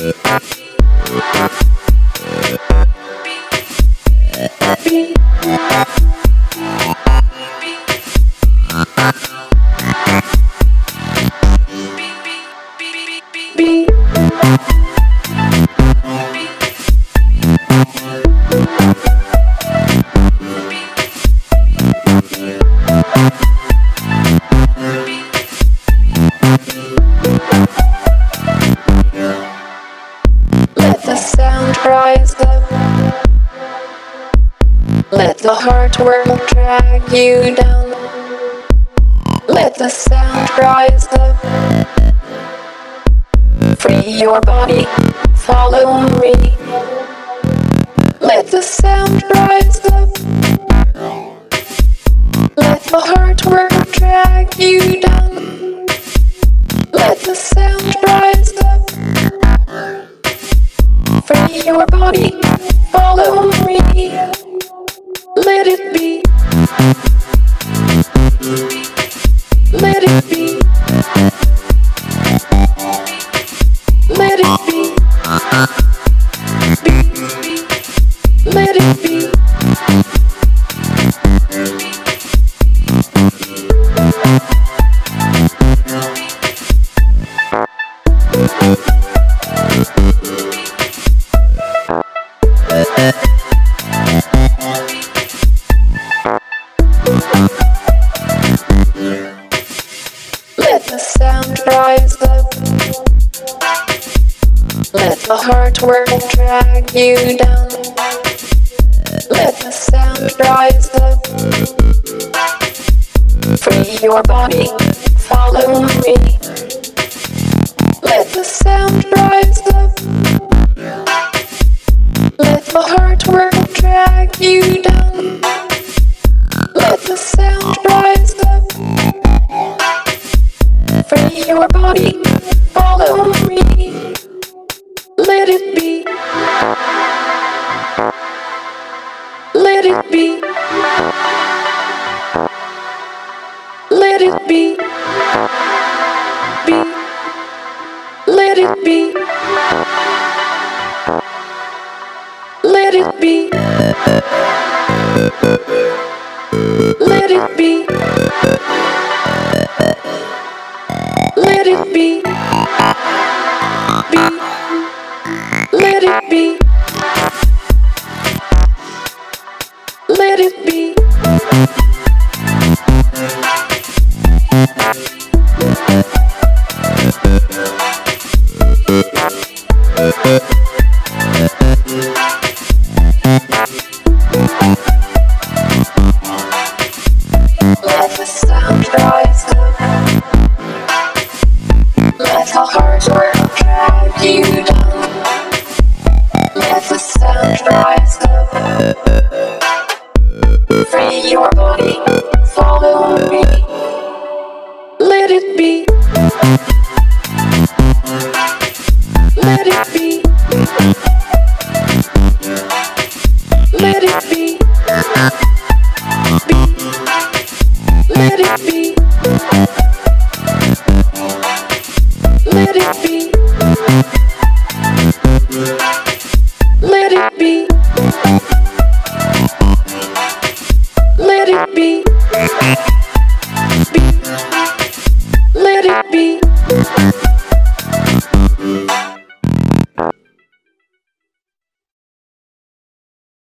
Let the sound rise up. Let the heart world drag you down. Let the sound rise up. Free your body, follow me. Let the sound rise up. Let the heart world drag you down. Let the sound rise up. Free your body, follow me. Let it be. Let it be. Let it be. Let it be. Let the sound rise up. Let the heart world drag you down. Let the sound rise up. Free your body, follow me. Let the sound rise up. Let the heart world drag you down. Let the sound rise up. Free your body, follow me. Let it be. Let it be. Let it be. Be. Let it be. Let it be. Let it be. Let it be. Be. Let it be. Let it be. Let the sound rise up. Let the heart world drag you down. Let the sound rise up. Free your body, follow me. Let it be. Let it be. Let it be. Be. Let it be.